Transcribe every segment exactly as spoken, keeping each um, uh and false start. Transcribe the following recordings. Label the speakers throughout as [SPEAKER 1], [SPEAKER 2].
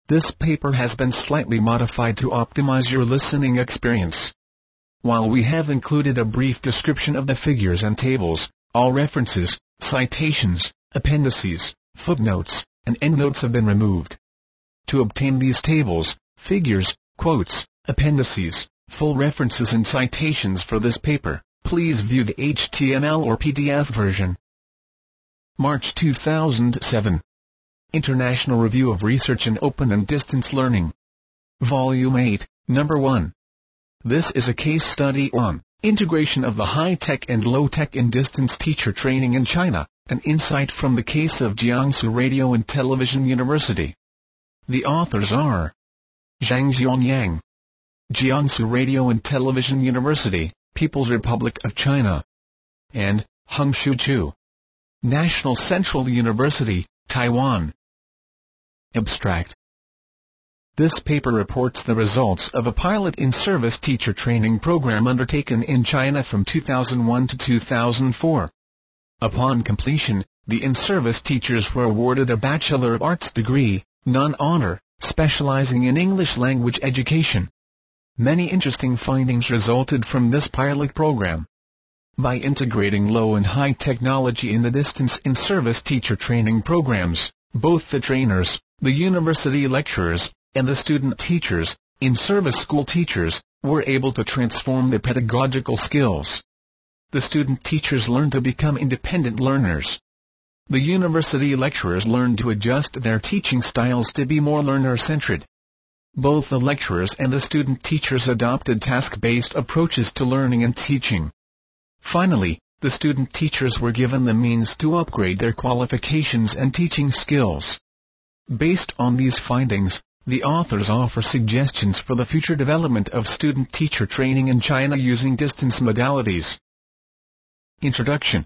[SPEAKER 1] This paper has been slightly modified to optimize your listening experience. While we have included a brief description of the figures and tables, all references, citations, appendices, footnotes, and endnotes have been removed. To obtain these tables, figures, quotes, appendices, full references and citations for this paper, please view the H T M L or P D F version. March two thousand seven. International Review of Research in Open and Distance Learning. Volume eight, Number one. This is a case study on integration of the high-tech and low-tech in distance teacher training in China, an insight from the case of Jiangsu Radio and Television University. The authors are Zhang Jianyang, Jiangsu Radio and Television University, People's Republic of China, and Hongshu Chu, National Central University, Taiwan. Abstract. This paper reports the results of a pilot in-service teacher training program undertaken in China from two thousand one to two thousand four. Upon completion, the in-service teachers were awarded a Bachelor of Arts degree, non-honor, specializing in English language education. Many interesting findings resulted from this pilot program. By integrating low and high technology in the distance in-service teacher training programs, both the trainers, the university lecturers, and the student teachers, in-service school teachers, were able to transform their pedagogical skills. The student teachers learned to become independent learners. The university lecturers learned to adjust their teaching styles to be more learner-centered. Both the lecturers and the student teachers adopted task-based approaches to learning and teaching. Finally, the student teachers were given the means to upgrade their qualifications and teaching skills. Based on these findings, the authors offer suggestions for the future development of student-teacher training in China using distance modalities. Introduction.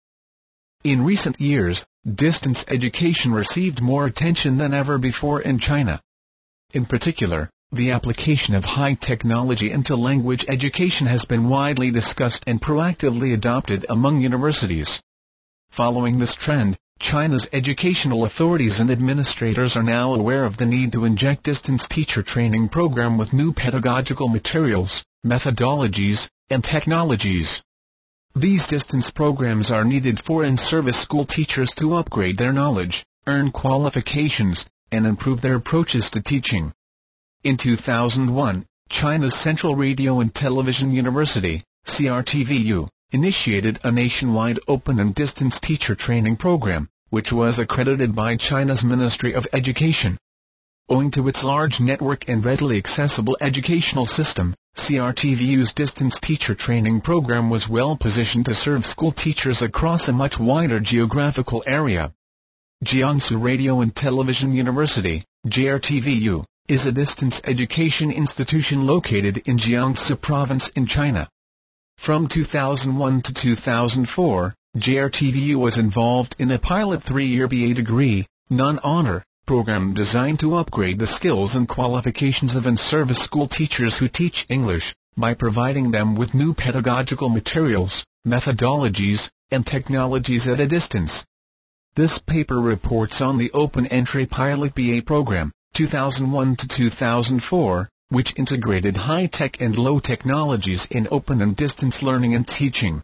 [SPEAKER 1] In recent years, distance education received more attention than ever before in China. In particular, the application of high technology into language education has been widely discussed and proactively adopted among universities. Following this trend, China's educational authorities and administrators are now aware of the need to inject distance teacher training program with new pedagogical materials, methodologies, and technologies. These distance programs are needed for in-service school teachers to upgrade their knowledge, earn qualifications, and improve their approaches to teaching. In two thousand one, China's Central Radio and Television University, C R T V U, initiated a nationwide open and distance teacher training program, which was accredited by China's Ministry of Education. Owing to its large network and readily accessible educational system, C R T V U's distance teacher training program was well positioned to serve school teachers across a much wider geographical area. Jiangsu Radio and Television University, J R T V U, is a distance education institution located in Jiangsu Province in China. From two thousand one to two thousand four, J R T V U was involved in a pilot three-year B A degree, non-honor, program designed to upgrade the skills and qualifications of in-service school teachers who teach English, by providing them with new pedagogical materials, methodologies, and technologies at a distance. This paper reports on the Open Entry Pilot B A program, two thousand one to two thousand four, which integrated high-tech and low technologies in open and distance learning and teaching.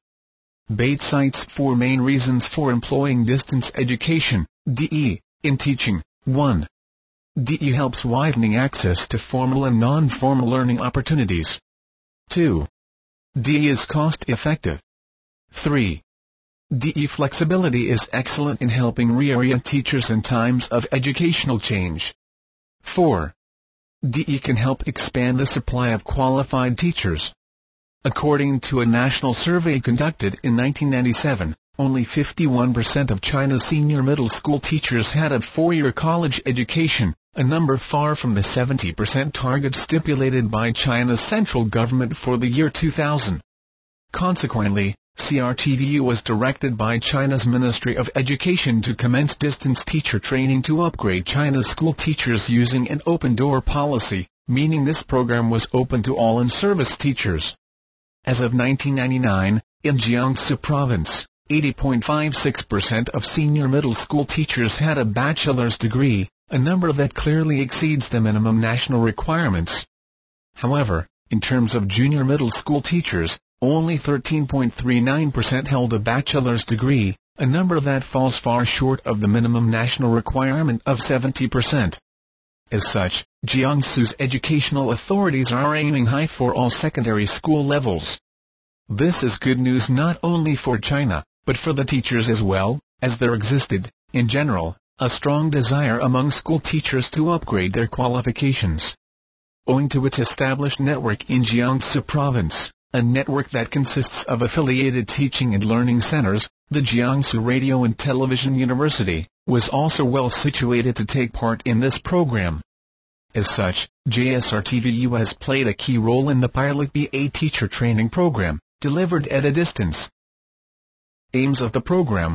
[SPEAKER 1] B A T cites four main reasons for employing distance education, D E, in teaching. one. D E helps widening access to formal and non-formal learning opportunities. two. D E is cost-effective. three. D E flexibility is excellent in helping reorient teachers in times of educational change. four. D E can help expand the supply of qualified teachers. According to a national survey conducted in nineteen ninety-seven, only fifty-one percent of China's senior middle school teachers had a four-year college education, a number far from the seventy percent target stipulated by China's central government for the year two thousand. Consequently, C R T V U was directed by China's Ministry of Education to commence distance teacher training to upgrade China's school teachers using an open-door policy, meaning this program was open to all in-service teachers. As of nineteen ninety-nine, in Jiangsu Province, eighty point five six percent of senior middle school teachers had a bachelor's degree, a number that clearly exceeds the minimum national requirements. However, in terms of junior middle school teachers, only thirteen point three nine percent held a bachelor's degree, a number that falls far short of the minimum national requirement of seventy percent. As such, Jiangsu's educational authorities are aiming high for all secondary school levels. This is good news not only for China, but for the teachers as well, as there existed, in general, a strong desire among school teachers to upgrade their qualifications. Owing to its established network in Jiangsu Province, a network that consists of affiliated teaching and learning centers, the Jiangsu Radio and Television University was also well situated to take part in this program. As such, J S R T V U has played a key role in the pilot B A teacher training program, delivered at a distance. Aims of the program.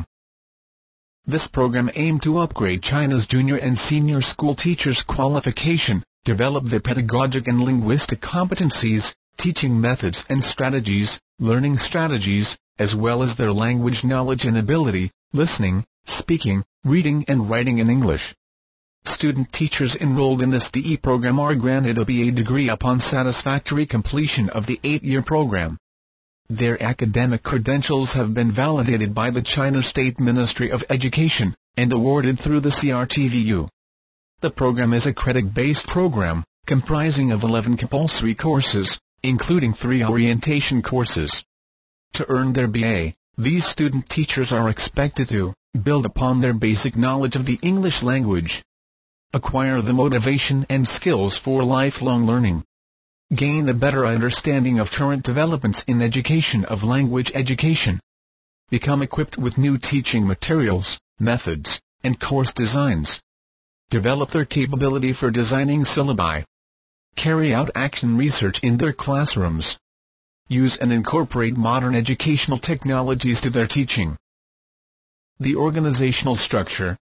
[SPEAKER 1] This program aimed to upgrade China's junior and senior school teachers' qualification, develop their pedagogic and linguistic competencies, teaching methods and strategies, learning strategies, as well as their language knowledge and ability, listening, speaking, reading and writing in English. Student teachers enrolled in this D E program are granted a B A degree upon satisfactory completion of the eight-year program. Their academic credentials have been validated by the China State Ministry of Education, and awarded through the C R T V U. The program is a credit-based program, comprising of eleven compulsory courses, including three orientation courses. To earn their B A, these student teachers are expected to build upon their basic knowledge of the English language, acquire the motivation and skills for lifelong learning, gain a better understanding of current developments in education of language education, become equipped with new teaching materials, methods, and course designs, develop their capability for designing syllabi, carry out action research in their classrooms, use and incorporate modern educational technologies to their teaching. The organizational structure.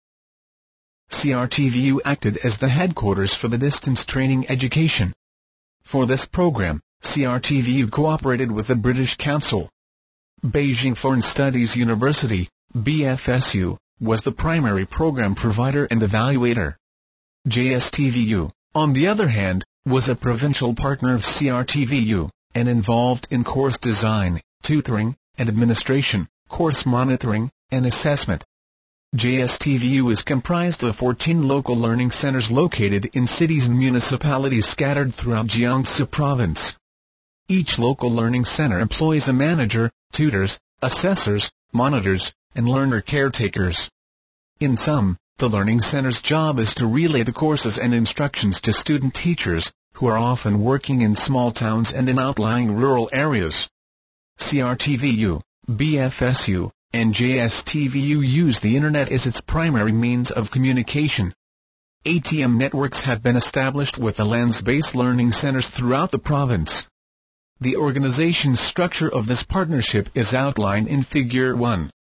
[SPEAKER 1] C R T V U acted as the headquarters for the distance training education. For this program, C R T V U cooperated with the British Council. Beijing Foreign Studies University, B F S U, was the primary program provider and evaluator. J S T V U, on the other hand, was a provincial partner of C R T V U, and involved in course design, tutoring, and administration, course monitoring, and assessment. J S T V U is comprised of fourteen local learning centers located in cities and municipalities scattered throughout Jiangsu Province. Each local learning center employs a manager, tutors, assessors, monitors, and learner caretakers. In sum, the learning center's job is to relay the courses and instructions to student teachers, who are often working in small towns and in outlying rural areas. C R T V U, B F S U, and J S T V U use the Internet as its primary means of communication. A T M networks have been established with the lands-based learning centers throughout the province. The organization structure of this partnership is outlined in Figure one.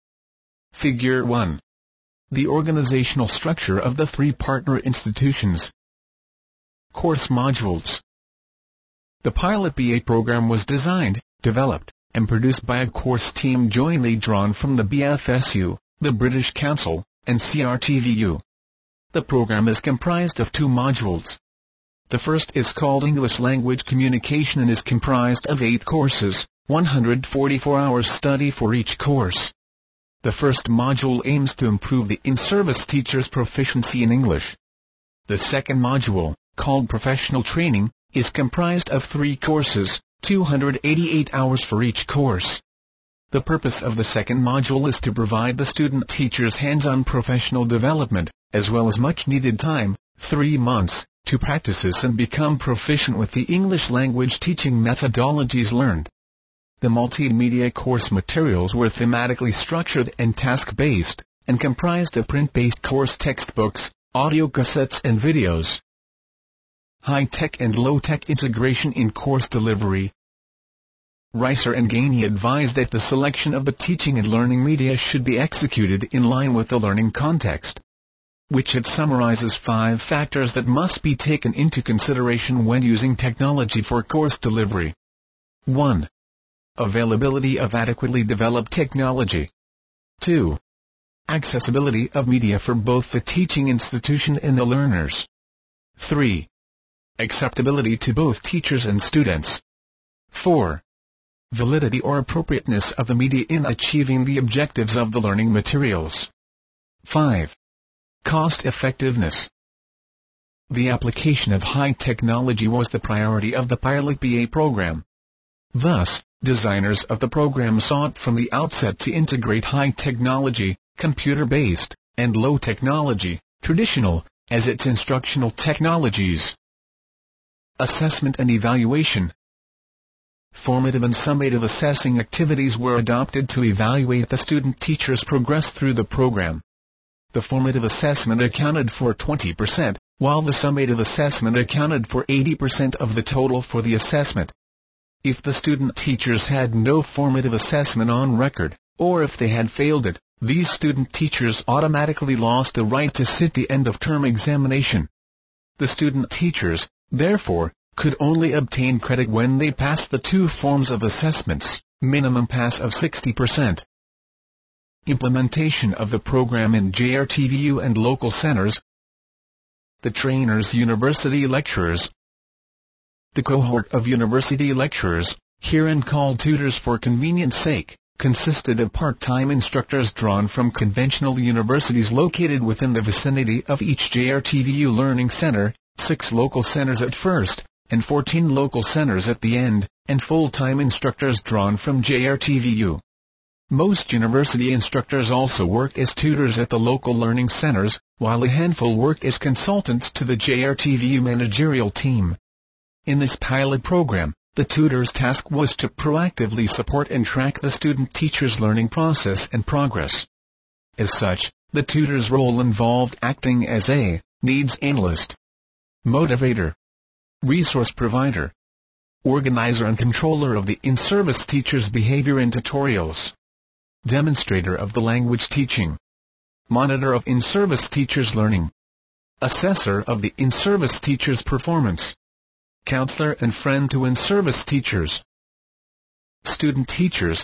[SPEAKER 1] Figure one. The organizational structure of the three partner institutions. Course modules. The pilot B A program was designed, developed, and produced by a course team jointly drawn from the B F S U, the British Council, and C R T V U. The program is comprised of two modules. The first is called English Language Communication and is comprised of eight courses, one hundred forty-four hours study for each course. The first module aims to improve the in-service teacher's proficiency in English. The second module, called Professional Training, is comprised of three courses, two hundred eighty-eight hours for each course. The purpose of the second module is to provide the student teachers hands-on professional development, as well as much-needed time, three months, to practice and become proficient with the English language teaching methodologies learned. The multimedia course materials were thematically structured and task-based, and comprised of print-based course textbooks, audio cassettes and videos. High-tech and low-tech integration in course delivery. Reiser and Gainey advised that the selection of the teaching and learning media should be executed in line with the learning context, which it summarizes five factors that must be taken into consideration when using technology for course delivery. one. Availability of adequately developed technology. two. Accessibility of media for both the teaching institution and the learners. three. Acceptability to both teachers and students. four. Validity or appropriateness of the media in achieving the objectives of the learning materials. five. Cost effectiveness. The application of high technology was the priority of the pilot B A program. Thus, designers of the program sought from the outset to integrate high technology, computer-based, and low technology, traditional, as its instructional technologies. Assessment and evaluation. Formative and summative assessing activities were adopted to evaluate the student-teacher's progress through the program. The formative assessment accounted for twenty percent, while the summative assessment accounted for eighty percent of the total for the assessment. If the student-teachers had no formative assessment on record, or if they had failed it, these student-teachers automatically lost the right to sit the end-of-term examination. The student-teachers, therefore, could only obtain credit when they passed the two forms of assessments, minimum pass of sixty percent. Implementation of the program in J R T V U and local centers. The trainers university lecturers. The cohort of university lecturers, herein called tutors for convenience sake, consisted of part-time instructors drawn from conventional universities located within the vicinity of each J R T V U learning center, six local centers at first, and fourteen local centers at the end, and full-time instructors drawn from J R T V U. Most university instructors also work as tutors at the local learning centers, while a handful work as consultants to the J R T V U managerial team. In this pilot program, the tutor's task was to proactively support and track the student-teacher's learning process and progress. As such, the tutor's role involved acting as a needs analyst, motivator, resource provider, organizer and controller of the in-service teacher's behavior in tutorials, demonstrator of the language teaching, monitor of in-service teacher's learning, assessor of the in-service teacher's performance, counselor and friend to in-service teachers. Student teachers.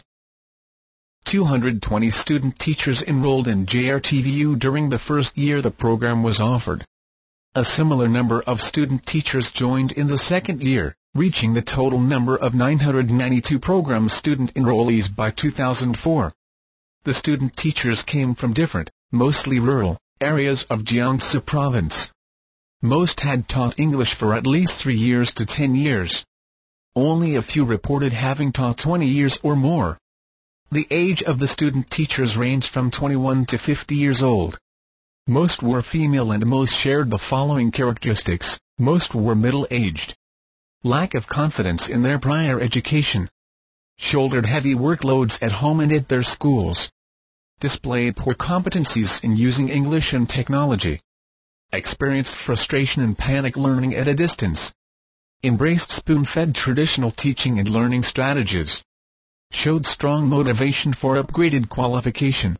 [SPEAKER 1] two hundred twenty student teachers enrolled in J R T V U during the first year the program was offered. A similar number of student teachers joined in the second year, reaching the total number of nine hundred ninety-two program student enrollees by two thousand four. The student teachers came from different, mostly rural, areas of Jiangsu province. Most had taught English for at least three years to ten years. Only a few reported having taught twenty years or more. The age of the student teachers ranged from twenty-one to fifty years old. Most were female and most shared the following characteristics: most were middle-aged. Lack of confidence in their prior education. Shouldered heavy workloads at home and at their schools. Displayed poor competencies in using English and technology. Experienced frustration and panic learning at a distance. Embraced spoon-fed traditional teaching and learning strategies. Showed strong motivation for upgraded qualification.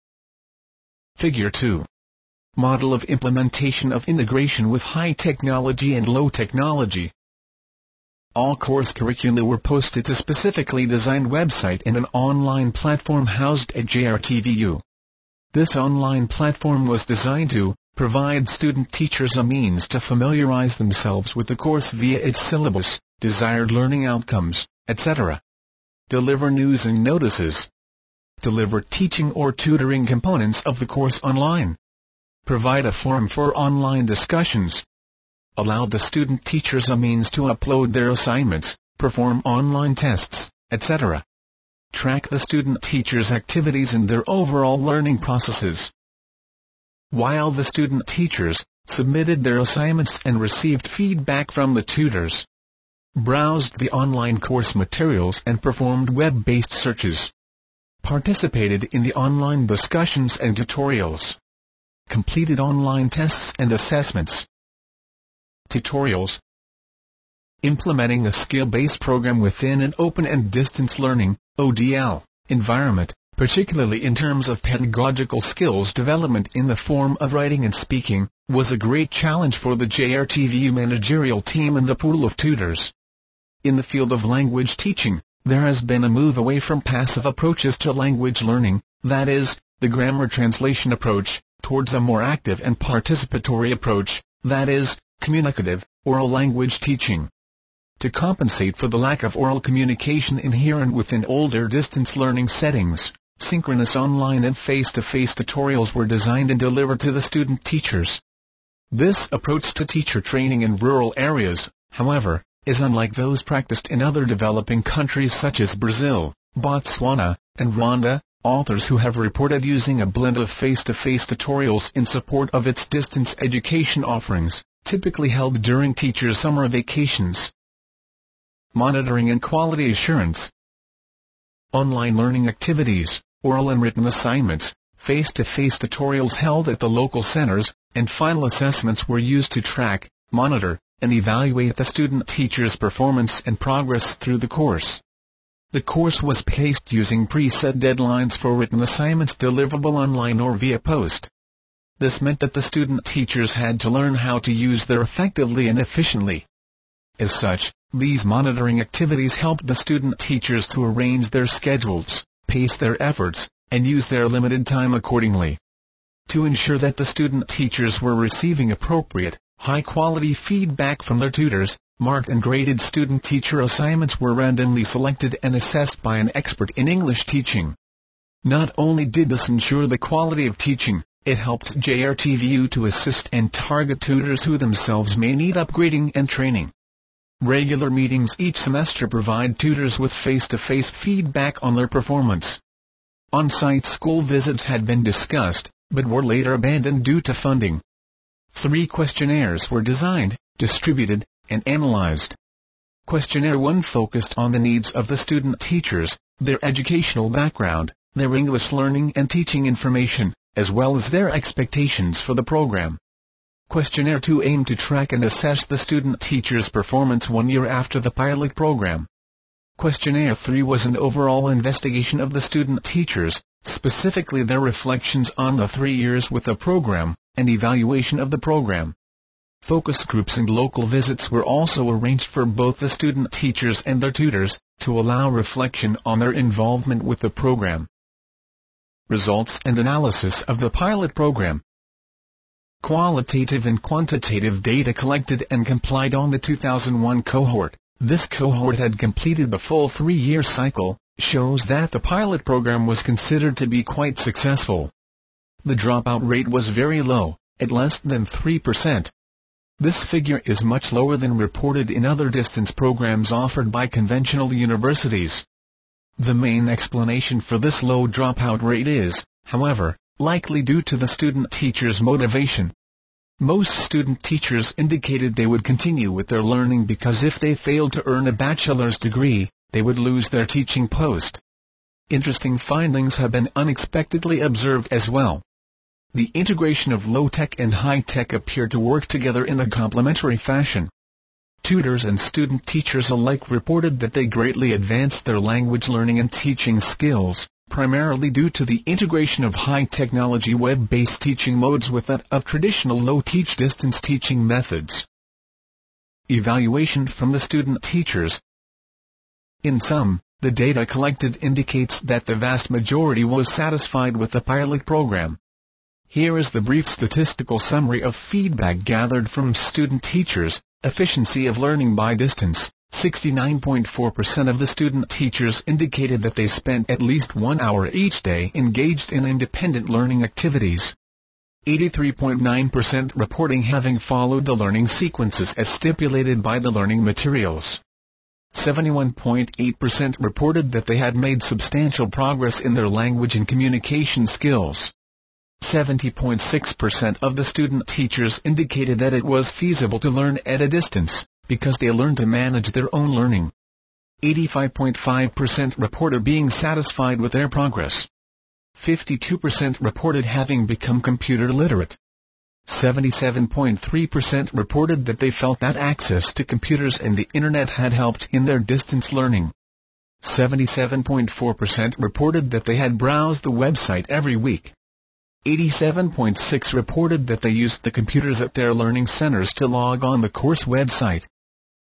[SPEAKER 1] Figure two. Model of implementation of integration with high technology and low technology. All course curricula were posted to specifically designed website and an online platform housed at J R T V U. This online platform was designed to provide student teachers a means to familiarize themselves with the course via its syllabus, desired learning outcomes, et cetera. Deliver news and notices. Deliver teaching or tutoring components of the course online. Provide a forum for online discussions. Allow the student teachers a means to upload their assignments, perform online tests, et cetera. Track the student teachers' activities and their overall learning processes. While the student teachers submitted their assignments and received feedback from the tutors, browsed the online course materials and performed web-based searches, participated in the online discussions and tutorials, completed online tests and assessments. Tutorials. Implementing a skill-based program within an open and distance learning (O D L) environment, particularly in terms of pedagogical skills development in the form of writing and speaking, was a great challenge for the J R T V U managerial team and the pool of tutors. In the field of language teaching, there has been a move away from passive approaches to language learning, that is, the grammar translation approach, towards a more active and participatory approach, that is, communicative, oral language teaching. To compensate for the lack of oral communication inherent within older distance learning settings, synchronous online and face-to-face tutorials were designed and delivered to the student teachers. This approach to teacher training in rural areas, however, is unlike those practiced in other developing countries such as Brazil, Botswana, and Rwanda. Authors who have reported using a blend of face-to-face tutorials in support of its distance education offerings, typically held during teachers' summer vacations. Monitoring and quality assurance. Online learning activities, oral and written assignments, face-to-face tutorials held at the local centers, and final assessments were used to track, monitor, and evaluate the student teacher's performance and progress through the course. The course was paced using preset deadlines for written assignments deliverable online or via post. This meant that the student teachers had to learn how to use them effectively and efficiently. As such, these monitoring activities helped the student teachers to arrange their schedules, pace their efforts, and use their limited time accordingly. To ensure that the student teachers were receiving appropriate, high-quality feedback from their tutors, marked and graded student-teacher assignments were randomly selected and assessed by an expert in English teaching. Not only did this ensure the quality of teaching, it helped J R T V U to assist and target tutors who themselves may need upgrading and training. Regular meetings each semester provide tutors with face-to-face feedback on their performance. On-site school visits had been discussed, but were later abandoned due to funding. Three questionnaires were designed, distributed, and analyzed. Questionnaire one focused on the needs of the student teachers, their educational background, their English learning and teaching information, as well as their expectations for the program. Questionnaire two aimed to track and assess the student teacher's performance one year after the pilot program. Questionnaire three was an overall investigation of the student teachers, specifically their reflections on the three years with the program, and evaluation of the program. Focus groups and local visits were also arranged for both the student teachers and their tutors, to allow reflection on their involvement with the program. Results and analysis of the pilot program. Qualitative and quantitative data collected and complied on the two thousand one cohort. This cohort had completed the full three-year cycle, shows that the pilot program was considered to be quite successful. The dropout rate was very low, at less than three percent. This figure is much lower than reported in other distance programs offered by conventional universities. The main explanation for this low dropout rate is, however, likely due to the student teacher's motivation. Most student teachers indicated they would continue with their learning because if they failed to earn a bachelor's degree, they would lose their teaching post. Interesting findings have been unexpectedly observed as well. The integration of low-tech and high-tech appear to work together in a complementary fashion. Tutors and student teachers alike reported that they greatly advanced their language learning and teaching skills, primarily due to the integration of high-technology web-based teaching modes with that of traditional low-teach distance teaching methods. Evaluation from the student teachers. In sum, the data collected indicates that the vast majority was satisfied with the pilot program. Here is the brief statistical summary of feedback gathered from student teachers. Efficiency of learning by distance. sixty-nine point four percent of the student teachers indicated that they spent at least one hour each day engaged in independent learning activities. eighty-three point nine percent reporting having followed the learning sequences as stipulated by the learning materials. seventy-one point eight percent reported that they had made substantial progress in their language and communication skills. seventy point six percent of the student teachers indicated that it was feasible to learn at a distance, because they learned to manage their own learning. eighty-five point five percent reported being satisfied with their progress. fifty-two percent reported having become computer literate. seventy-seven point three percent reported that they felt that access to computers and the Internet had helped in their distance learning. seventy-seven point four percent reported that they had browsed the website every week. eighty-seven point six percent reported that they used the computers at their learning centers to log on the course website.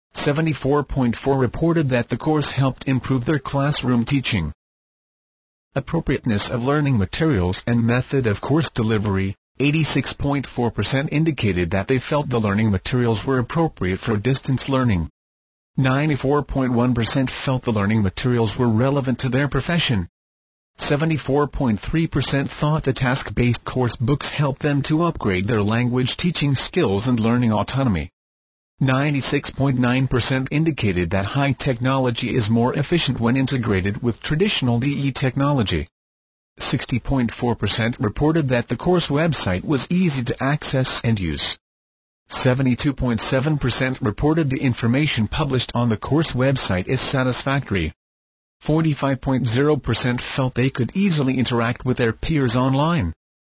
[SPEAKER 1] seventy-four point four percent reported that the course helped improve their classroom teaching. Appropriateness of learning materials and method of course delivery. eighty-six point four percent indicated that they felt the learning materials were appropriate for distance learning. ninety-four point one percent felt the learning materials were relevant to their profession. seventy-four point three percent thought the task-based course books helped them to upgrade their language teaching skills and learning autonomy. ninety-six point nine percent indicated that high technology is more efficient when integrated with traditional D E technology. sixty point four percent reported that the course website was easy to access and use. seventy-two point seven percent reported the information published on the course website is satisfactory. forty-five point zero percent felt they could easily interact with their peers online.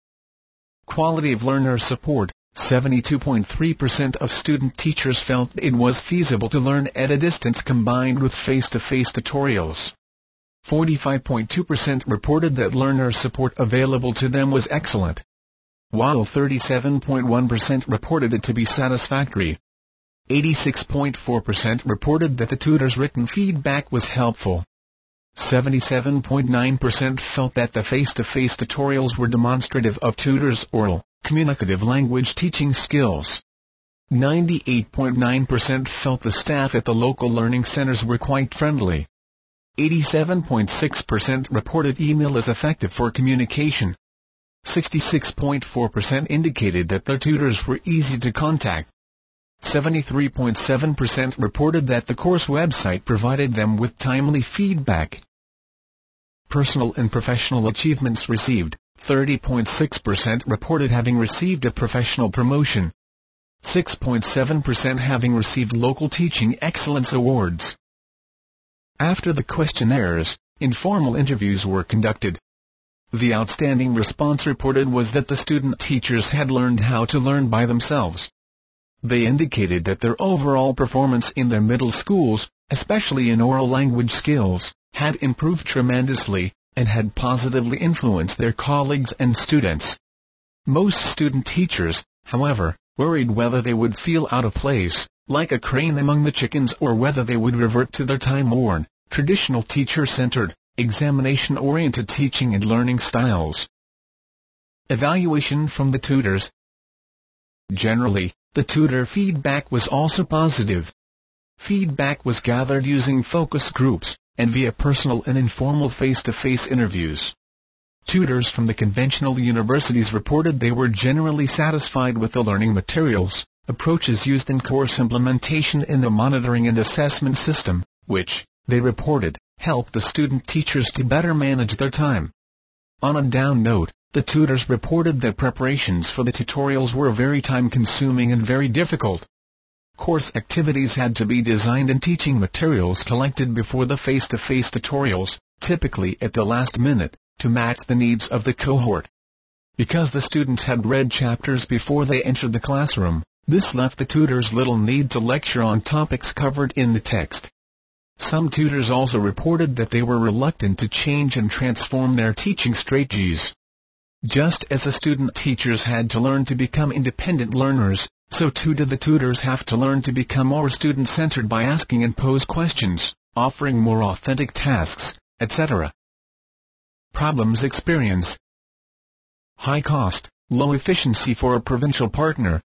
[SPEAKER 1] Quality of learner support. seventy-two point three percent of student teachers felt it was feasible to learn at a distance combined with face-to-face tutorials. forty-five point two percent reported that learner support available to them was excellent, while thirty-seven point one percent reported it to be satisfactory. eighty-six point four percent reported that the tutor's written feedback was helpful. seventy-seven point nine percent felt that the face-to-face tutorials were demonstrative of tutors' oral, communicative language teaching skills. ninety-eight point nine percent felt the staff at the local learning centers were quite friendly. eighty-seven point six percent reported email is effective for communication. sixty-six point four percent indicated that their tutors were easy to contact. seventy-three point seven percent reported that the course website provided them with timely feedback. Personal and professional achievements received. thirty point six percent reported having received a professional promotion. six point seven percent having received local teaching excellence awards. After the questionnaires, informal interviews were conducted. The outstanding response reported was that the student teachers had learned how to learn by themselves. They indicated that their overall performance in their middle schools, especially in oral language skills, had improved tremendously, and had positively influenced their colleagues and students. Most student teachers, however, worried whether they would feel out of place, like a crane among the chickens, or whether they would revert to their time-worn, traditional teacher-centered, examination-oriented teaching and learning styles. Evaluation from the tutors. Generally, the tutor feedback was also positive. Feedback was gathered using focus groups, and via personal and informal face-to-face interviews. Tutors from the conventional universities reported they were generally satisfied with the learning materials, approaches used in course implementation in the monitoring and assessment system, which, they reported, helped the student teachers to better manage their time. On a down note, the tutors reported that preparations for the tutorials were very time-consuming and very difficult. Course activities had to be designed and teaching materials collected before the face-to-face tutorials, typically at the last minute, to match the needs of the cohort. Because the students had read chapters before they entered the classroom, this left the tutors little need to lecture on topics covered in the text. Some tutors also reported that they were reluctant to change and transform their teaching strategies. Just as the student teachers had to learn to become independent learners, so too did the tutors have to learn to become more student-centered by asking and pose questions, offering more authentic tasks, et cetera. Problems experienced. High cost, low efficiency for a provincial partner.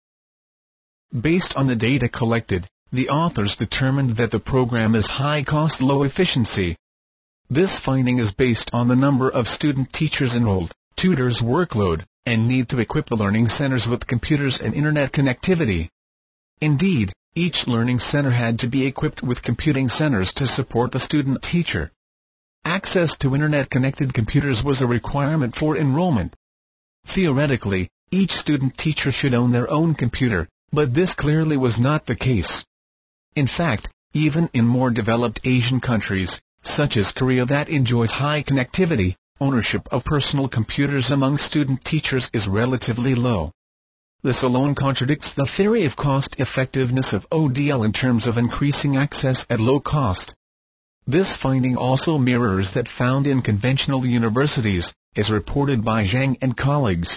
[SPEAKER 1] Based on the data collected, the authors determined that the program is high cost, low efficiency. This finding is based on the number of student teachers enrolled, tutors' workload, and need to equip the learning centers with computers and internet connectivity. Indeed, each learning center had to be equipped with computing centers to support the student teacher. Access to internet-connected computers was a requirement for enrollment. Theoretically, each student teacher should own their own computer, but this clearly was not the case. In fact, even in more developed Asian countries, such as Korea that enjoys high connectivity, ownership of personal computers among student teachers is relatively low. This alone contradicts the theory of cost-effectiveness of O D L in terms of increasing access at low cost. This finding also mirrors that found in conventional universities, as reported by Zhang and colleagues.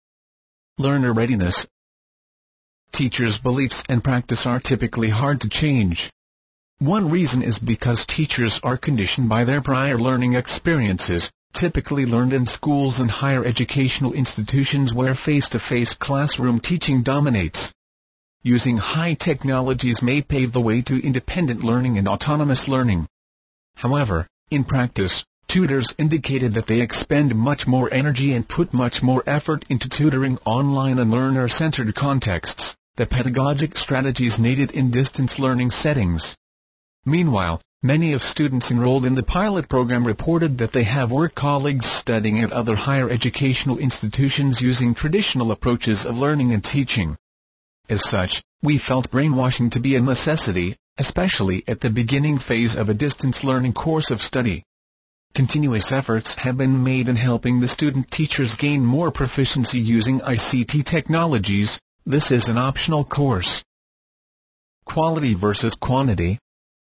[SPEAKER 1] Learner readiness. Teachers' beliefs and practice are typically hard to change. One reason is because teachers are conditioned by their prior learning experiences, typically learned in schools and higher educational institutions where face-to-face classroom teaching dominates. Using high technologies may pave the way to independent learning and autonomous learning. However, in practice, tutors indicated that they expend much more energy and put much more effort into tutoring online and learner-centered contexts, the pedagogic strategies needed in distance learning settings. Meanwhile, many of students enrolled in the pilot program reported that they have work colleagues studying at other higher educational institutions using traditional approaches of learning and teaching. As such, we felt brainwashing to be a necessity, especially at the beginning phase of a distance learning course of study. Continuous efforts have been made in helping the student teachers gain more proficiency using I C T technologies. This is an optional course. Quality versus quantity.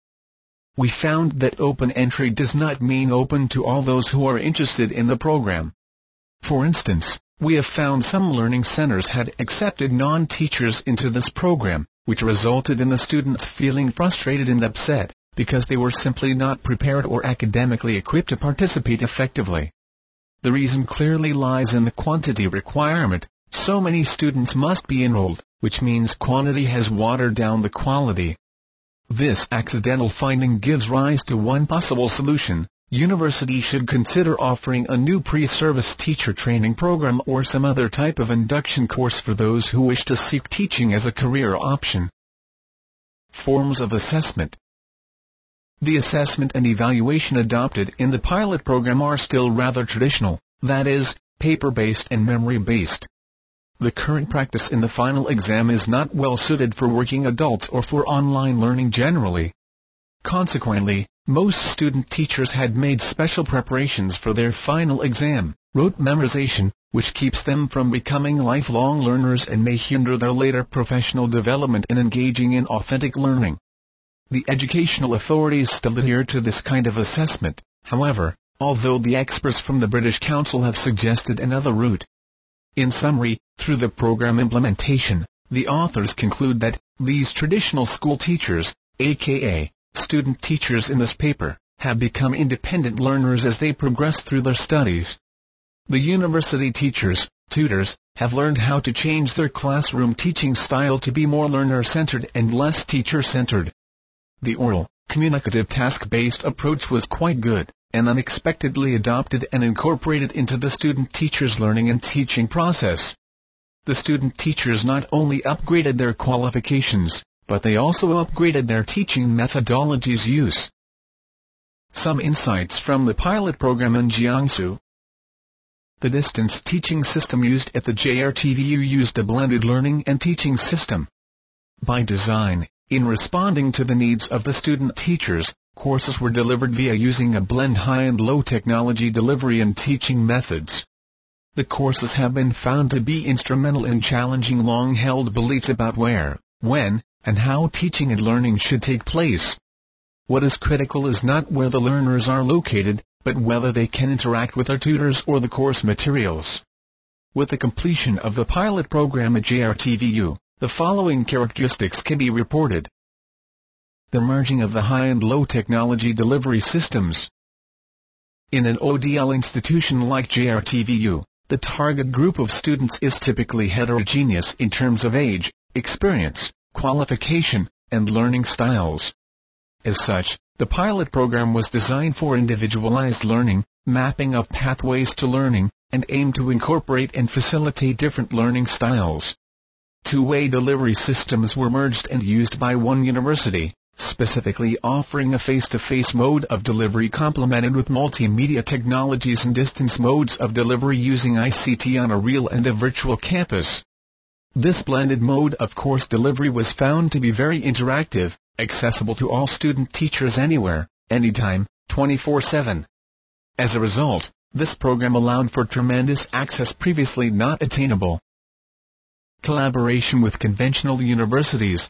[SPEAKER 1] We found that open entry does not mean open to all those who are interested in the program. For instance, we have found some learning centers had accepted non-teachers into this program, which resulted in the students feeling frustrated and upset, because they were simply not prepared or academically equipped to participate effectively. The reason clearly lies in the quantity requirement. So many students must be enrolled, which means quantity has watered down the quality. This accidental finding gives rise to one possible solution. University should consider offering a new pre-service teacher training program or some other type of induction course for those who wish to seek teaching as a career option. Forms of assessment. The assessment and evaluation adopted in the pilot program are still rather traditional, that is, paper-based and memory-based. The current practice in the final exam is not well suited for working adults or for online learning generally. Consequently, most student teachers had made special preparations for their final exam, rote memorization, which keeps them from becoming lifelong learners and may hinder their later professional development in engaging in authentic learning. The educational authorities still adhere to this kind of assessment, however, although the experts from the British Council have suggested another route. In summary, through the program implementation, the authors conclude that these traditional school teachers, aka student teachers in this paper, have become independent learners as they progress through their studies. The university teachers, tutors, have learned how to change their classroom teaching style to be more learner-centered and less teacher-centered. The oral, communicative task-based approach was quite good, and unexpectedly adopted and incorporated into the student teachers' learning and teaching process. The student teachers not only upgraded their qualifications, but they also upgraded their teaching methodologies use. Some insights from the pilot program in Jiangsu. The distance teaching system used at the J R T V U used a blended learning and teaching system. By design, in responding to the needs of the student teachers, courses were delivered via using a blend high and low technology delivery and teaching methods. The courses have been found to be instrumental in challenging long-held beliefs about where, when, and how teaching and learning should take place. What is critical is not where the learners are located, but whether they can interact with their tutors or the course materials. With the completion of the pilot program at J R T V U, the following characteristics can be reported. The merging of the high and low technology delivery systems. In an O D L institution like J R T V U, the target group of students is typically heterogeneous in terms of age, experience, qualification, and learning styles. As such, the pilot program was designed for individualized learning, mapping of pathways to learning, and aimed to incorporate and facilitate different learning styles. Two-way delivery systems were merged and used by one university, specifically offering a face-to-face mode of delivery complemented with multimedia technologies and distance modes of delivery using I C T on a real and a virtual campus. This blended mode of course delivery was found to be very interactive, accessible to all student teachers anywhere, anytime, twenty-four seven. As a result, this program allowed for tremendous access previously not attainable. Collaboration with conventional universities.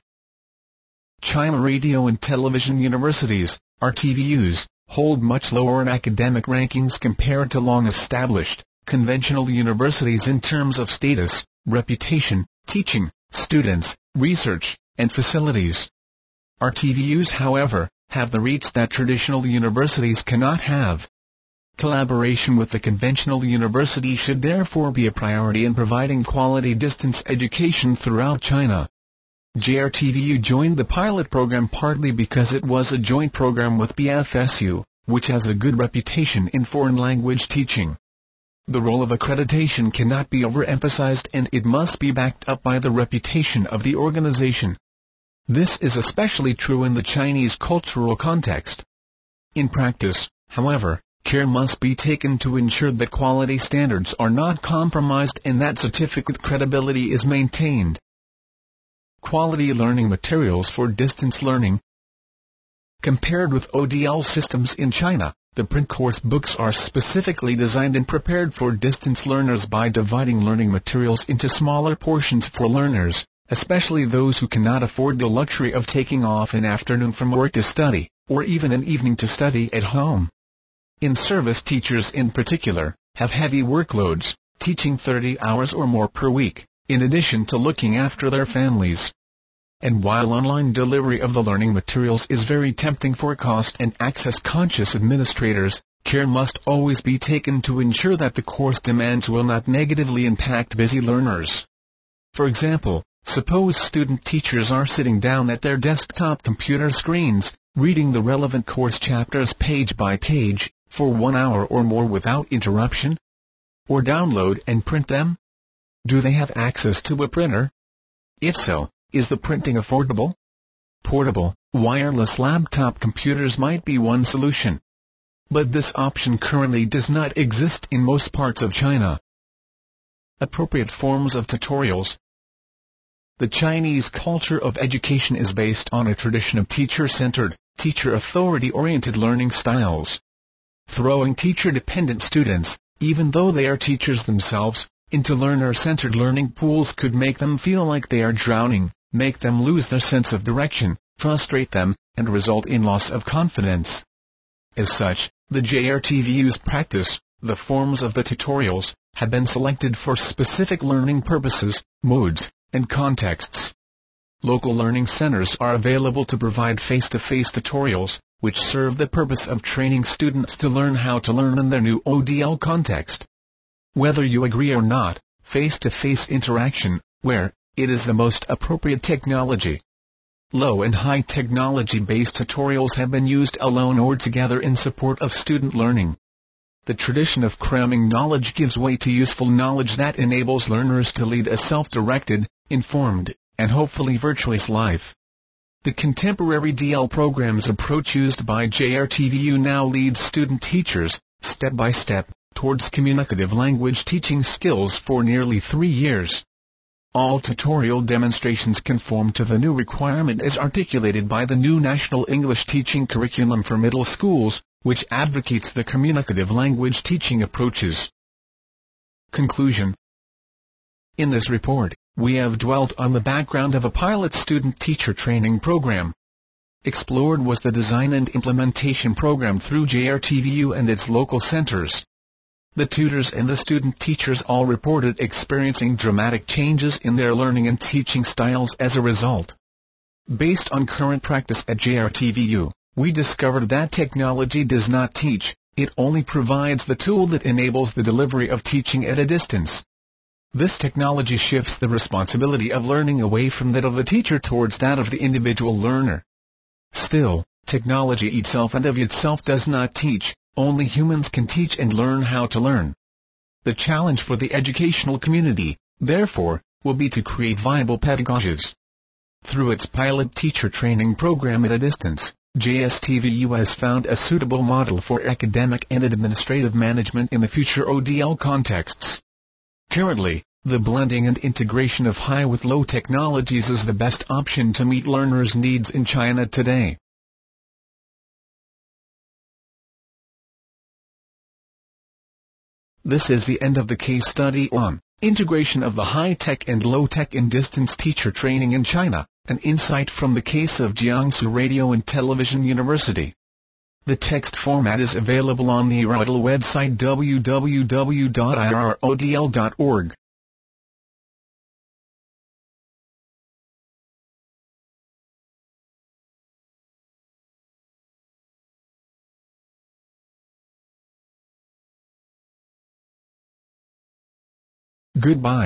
[SPEAKER 1] China Radio and Television Universities, R T V Us, hold much lower in academic rankings compared to long-established, conventional universities in terms of status, reputation, teaching, students, research, and facilities. R T V Us, however, have the reach that traditional universities cannot have. Collaboration with the conventional university should therefore be a priority in providing quality distance education throughout China. J R T V U joined the pilot program partly because it was a joint program with B F S U, which has a good reputation in foreign language teaching. The role of accreditation cannot be overemphasized, and it must be backed up by the reputation of the organization. This is especially true in the Chinese cultural context. In practice, however, care must be taken to ensure that quality standards are not compromised and that certificate credibility is maintained. Quality learning materials for distance learning. Compared with O D L systems in China, the print course books are specifically designed and prepared for distance learners by dividing learning materials into smaller portions for learners, especially those who cannot afford the luxury of taking off an afternoon from work to study, or even an evening to study at home. In-service teachers in particular, have heavy workloads, teaching thirty hours or more per week, in addition to looking after their families. And while online delivery of the learning materials is very tempting for cost and access-conscious administrators, care must always be taken to ensure that the course demands will not negatively impact busy learners. For example, suppose student teachers are sitting down at their desktop computer screens, reading the relevant course chapters page by page, for one hour or more without interruption? Or download and print them? Do they have access to a printer? If so, is the printing affordable? Portable, wireless laptop computers might be one solution. But this option currently does not exist in most parts of China. Appropriate forms of tutorials. The Chinese culture of education is based on a tradition of teacher-centered, teacher authority-oriented learning styles. Throwing teacher-dependent students, even though they are teachers themselves, into learner-centered learning pools could make them feel like they are drowning, make them lose their sense of direction, frustrate them, and result in loss of confidence. As such, the J R T V U's practice, the forms of the tutorials, have been selected for specific learning purposes, modes, and contexts. Local learning centers are available to provide face-to-face tutorials, which serve the purpose of training students to learn how to learn in their new O D L context. Whether you agree or not, face-to-face interaction, where it is the most appropriate technology. Low and high technology-based tutorials have been used alone or together in support of student learning. The tradition of cramming knowledge gives way to useful knowledge that enables learners to lead a self-directed, informed, and hopefully virtuous life. The contemporary D L program's approach used by J R T V U now leads student teachers, step by step, towards communicative language teaching skills for nearly three years. All tutorial demonstrations conform to the new requirement as articulated by the new National English Teaching Curriculum for Middle Schools, which advocates the communicative language teaching approaches. Conclusion. In this report, we have dwelt on the background of a pilot student-teacher training program. Explored was the design and implementation program through J R T V U and its local centers. The tutors and the student teachers all reported experiencing dramatic changes in their learning and teaching styles as a result. Based on current practice at J R T V U, we discovered that technology does not teach, it only provides the tool that enables the delivery of teaching at a distance. This technology shifts the responsibility of learning away from that of the teacher towards that of the individual learner. Still, technology itself and of itself does not teach, only humans can teach and learn how to learn. The challenge for the educational community, therefore, will be to create viable pedagogies. Through its pilot teacher training program at a distance, J S T V U has found a suitable model for academic and administrative management in the future O D L contexts. Currently, the blending and integration of high with low technologies is the best option to meet learners' needs in China today. This is the end of the case study on integration of the high-tech and low-tech in distance teacher training in China, an insight from the case of Jiangsu Radio and Television University. The text format is available on the I R O D L website w w w dot i r o d l dot org. Goodbye.